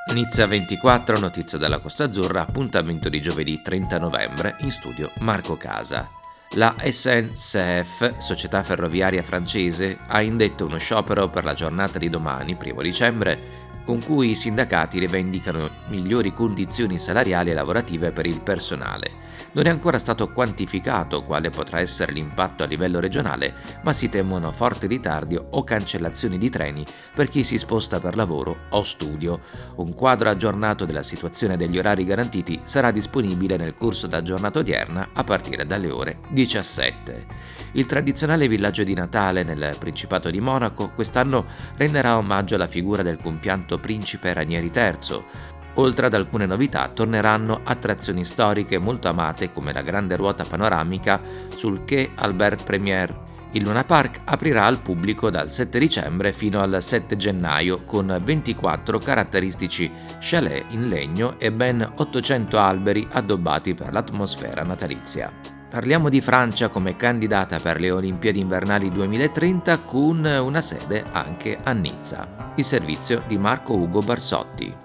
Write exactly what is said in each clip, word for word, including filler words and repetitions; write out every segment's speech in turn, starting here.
Nizza ventiquattro, notizia dalla Costa Azzurra, appuntamento di giovedì trenta novembre, in studio Marco Casa. La S N C F, società ferroviaria francese, ha indetto uno sciopero per la giornata di domani, primo dicembre, con cui i sindacati rivendicano migliori condizioni salariali e lavorative per il personale. Non è ancora stato quantificato quale potrà essere l'impatto a livello regionale, ma si temono forti ritardi o cancellazioni di treni per chi si sposta per lavoro o studio. Un quadro aggiornato della situazione degli orari garantiti sarà disponibile nel corso della giornata odierna a partire dalle ore diciassette. Il tradizionale villaggio di Natale nel Principato di Monaco quest'anno renderà omaggio alla figura del compianto principe Ranieri terzo. Oltre ad alcune novità, torneranno attrazioni storiche molto amate come la grande ruota panoramica sul Quai Albert Premier. Il Luna Park aprirà al pubblico dal sette dicembre fino al sette gennaio con ventiquattro caratteristici chalet in legno e ben ottocento alberi addobbati per l'atmosfera natalizia. Parliamo di Francia come candidata per le Olimpiadi invernali duemilatrenta con una sede anche a Nizza. Il servizio di Marco Ugo Barsotti.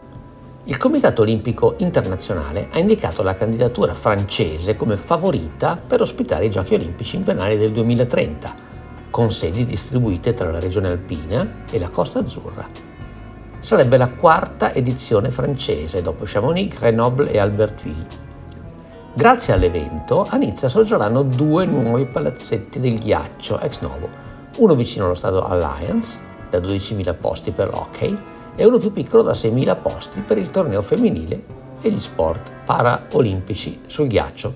Il Comitato Olimpico Internazionale ha indicato la candidatura francese come favorita per ospitare i Giochi Olimpici invernali del duemilatrenta, con sedi distribuite tra la regione alpina e la Costa Azzurra. Sarebbe la quarta edizione francese dopo Chamonix, Grenoble e Albertville. Grazie all'evento a Nizza sorgeranno due nuovi palazzetti del ghiaccio ex novo, uno vicino allo stadio Allianz da dodicimila posti per l'hockey e uno più piccolo da seimila posti per il torneo femminile e gli sport paraolimpici sul ghiaccio.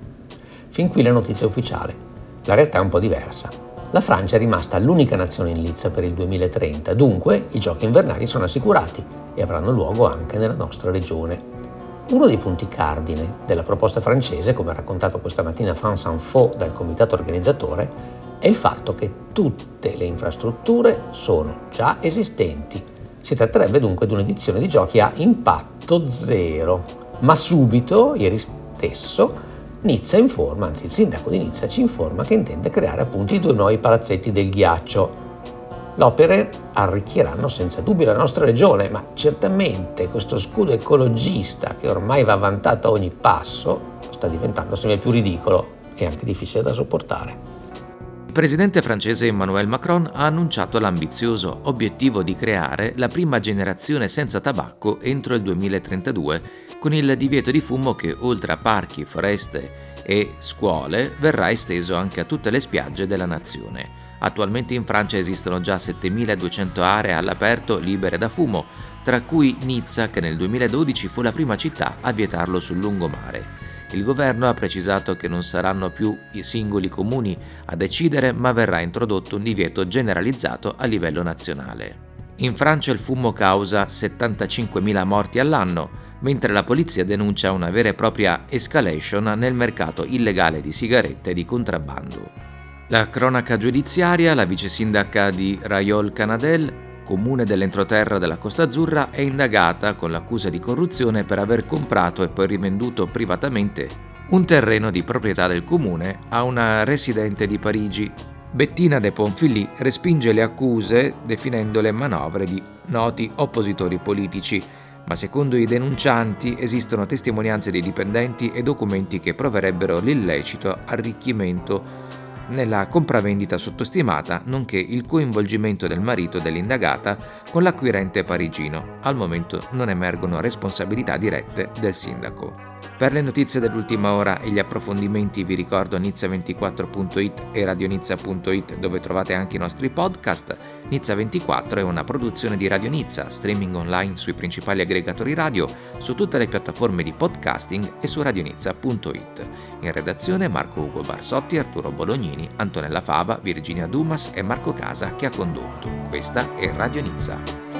Fin qui la notizia ufficiale. La realtà è un po' diversa. La Francia è rimasta l'unica nazione in lizza per il duemilatrenta, dunque i giochi invernali sono assicurati e avranno luogo anche nella nostra regione. Uno dei punti cardine della proposta francese, come ha raccontato questa mattina France Info dal comitato organizzatore, è il fatto che tutte le infrastrutture sono già esistenti. Si tratterebbe dunque di un'edizione di giochi a impatto zero. Ma subito, ieri stesso, Nizza informa, anzi il sindaco di Nizza ci informa che intende creare appunto i due nuovi palazzetti del ghiaccio. Le opere arricchiranno senza dubbio la nostra regione, ma certamente questo scudo ecologista che ormai va vantato a ogni passo sta diventando sempre più ridicolo e anche difficile da sopportare. Il presidente francese Emmanuel Macron ha annunciato l'ambizioso obiettivo di creare la prima generazione senza tabacco entro il duemilatrentadue, con il divieto di fumo che, oltre a parchi, foreste e scuole, verrà esteso anche a tutte le spiagge della nazione. Attualmente in Francia esistono già settemiladuecento aree all'aperto libere da fumo, tra cui Nizza, che nel duemiladodici fu la prima città a vietarlo sul lungomare. Il governo ha precisato che non saranno più i singoli comuni a decidere, ma verrà introdotto un divieto generalizzato a livello nazionale. In Francia il fumo causa settantacinquemila morti all'anno, mentre la polizia denuncia una vera e propria escalation nel mercato illegale di sigarette e di contrabbando. La cronaca giudiziaria, la vice sindaca di Rayol-Canadel, comune dell'entroterra della Costa Azzurra, è indagata con l'accusa di corruzione per aver comprato e poi rivenduto privatamente un terreno di proprietà del comune a una residente di Parigi. Bettina De Ponfilly respinge le accuse definendole manovre di noti oppositori politici, ma secondo i denuncianti esistono testimonianze dei dipendenti e documenti che proverebbero l'illecito arricchimento nella compravendita sottostimata, nonché il coinvolgimento del marito dell'indagata con l'acquirente parigino. Al momento non emergono responsabilità dirette del sindaco. Per le notizie dell'ultima ora e gli approfondimenti vi ricordo nizza ventiquattro punto it e radionizza punto it, dove trovate anche i nostri podcast. Nizza ventiquattro è una produzione di Radio Nizza, streaming online sui principali aggregatori radio, su tutte le piattaforme di podcasting e su radionizza punto it. In redazione Marco Ugo Barsotti, Arturo Bolognini, Antonella Fava, Virginia Dumas e Marco Casa che ha condotto. Questa è Radio Nizza.